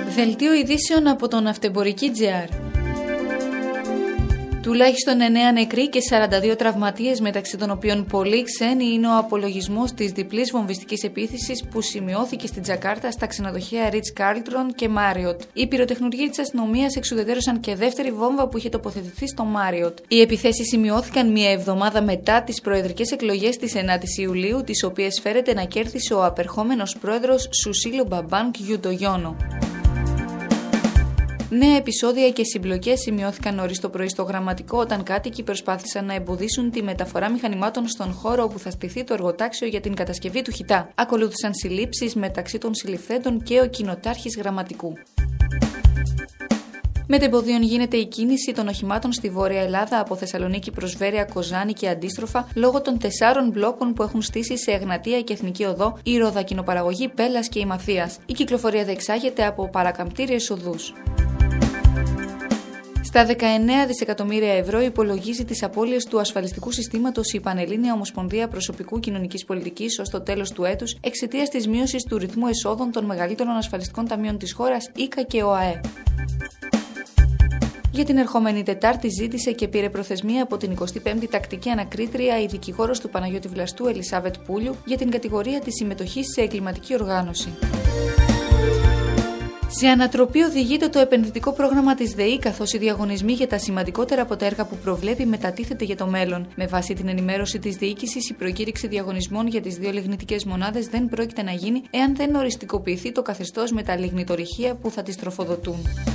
Δελτίο ειδήσεων από τον Ναυτεμπορική.gr. Τουλάχιστον 9 νεκροί και 42 τραυματίες, μεταξύ των οποίων πολλοί ξένοι, είναι ο απολογισμός της διπλής βομβιστικής επίθεσης που σημειώθηκε στην Τζακάρτα στα ξενοδοχεία Ritz Carlton και Marriott. Οι πυροτεχνουργοί της αστυνομίας εξουδετερώσαν και δεύτερη βόμβα που είχε τοποθετηθεί στο Marriott. Οι επιθέσεις σημειώθηκαν μία εβδομάδα μετά τις προεδρικές εκλογές της 9ης Ιουλίου, τις οποίες φέρεται να κέρδισε ο απερχόμενος πρόεδρος Σουσίλο Μπαμπάνκ Γιουντογιόνο. Νέα επεισόδια και συμπλοκές σημειώθηκαν νωρίς το πρωί στο Γραμματικό, όταν κάτοικοι προσπάθησαν να εμποδίσουν τη μεταφορά μηχανημάτων στον χώρο όπου θα στηθεί το εργοτάξιο για την κατασκευή του χιτά. Ακολούθησαν συλλήψεις, μεταξύ των συλληφθέντων και ο κοινοτάρχης Γραμματικού. Μετεμποδίων γίνεται η κίνηση των οχημάτων στη Βόρεια Ελλάδα από Θεσσαλονίκη προς Βέρεια, Κοζάνη και αντίστροφα λόγω των 4 μπλόκων που έχουν στήσει σε Εγνατία και Εθνική Οδό, η Ροδακινοπαραγωγή, Πέλλας και η Μαθίας. Η κυκλοφορία διεξάγεται από παρακαμπτήριες οδούς. Στα 19 δισεκατομμύρια ευρώ υπολογίζει τις απώλειες του ασφαλιστικού συστήματος η Πανελλήνια Ομοσπονδία Προσωπικού Κοινωνικής Πολιτικής ως το τέλος του έτους, εξαιτίας της μείωσης του ρυθμού εσόδων των μεγαλύτερων ασφαλιστικών ταμείων της χώρας, ΙΚΑ και ΟΑΕ. Για την ερχόμενη Τετάρτη ζήτησε και πήρε προθεσμία από την 25η Τακτική Ανακρίτρια η δικηγόρος του Παναγιώτη Βλαστού Ελισάβετ Πούλιου για την κατηγορία της συμμετοχής σε εγκληματική οργάνωση. Σε ανατροπή οδηγείται το επενδυτικό πρόγραμμα της ΔΕΗ, καθώς οι διαγωνισμοί για τα σημαντικότερα από τα έργα που προβλέπει μετατίθεται για το μέλλον. Με βάση την ενημέρωση της διοίκησης, η προκήρυξη διαγωνισμών για τις 2 λιγνητικές μονάδες δεν πρόκειται να γίνει εάν δεν οριστικοποιηθεί το καθεστώς με τα λιγνητορυχεία που θα τις τροφοδοτούν.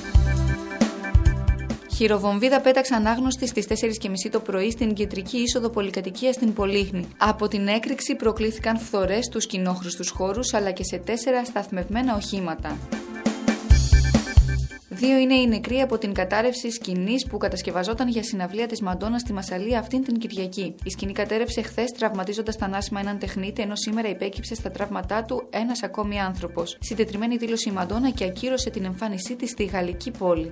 Χειροβομβίδα πέταξαν άγνωστοι στις 4:30 το πρωί στην κεντρική είσοδο πολυκατοικία στην Πολύχνη. Από την έκρηξη προκλήθηκαν φθορές στους κοινόχρηστους χώρους αλλά και σε 4 σταθμευμένα οχήματα. 2 είναι οι νεκροί από την κατάρρευση σκηνής που κατασκευαζόταν για συναυλία της Μαντόνα στη Μασσαλία αυτήν την Κυριακή. Η σκηνή κατέρευσε χθες, τραυματίζοντας θανάσιμα έναν τεχνίτη, ενώ σήμερα υπέκυψε στα τραύματά του ένας ακόμη άνθρωπος. Συντετριμένη δήλωσε η Μαντόνα και ακύρωσε την εμφάνισή της στη γαλλική πόλη.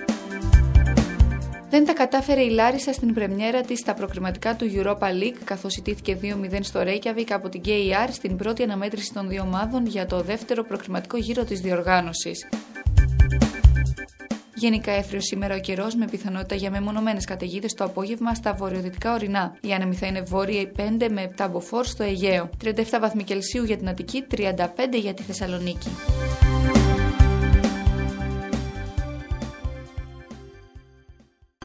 Δεν τα κατάφερε η Λάρισα στην πρεμιέρα της στα προκριματικά του Europa League, καθώς ιτήθηκε 2-0 στο Reykjavik από την KR στην πρώτη αναμέτρηση των 2 ομάδων για το δεύτερο προκριματικό γύρο της διοργάνωσης. Γενικά έφριος σήμερα ο καιρός, με πιθανότητα για μεμονωμένες καταιγίδες το απόγευμα στα βορειοδυτικά ορεινά. Η άνεμη θα είναι βόρεια 5 με 7 μποφόρ στο Αιγαίο. 37 βαθμοί Κελσίου για την Αττική, 35 για τη Θεσσαλονίκη.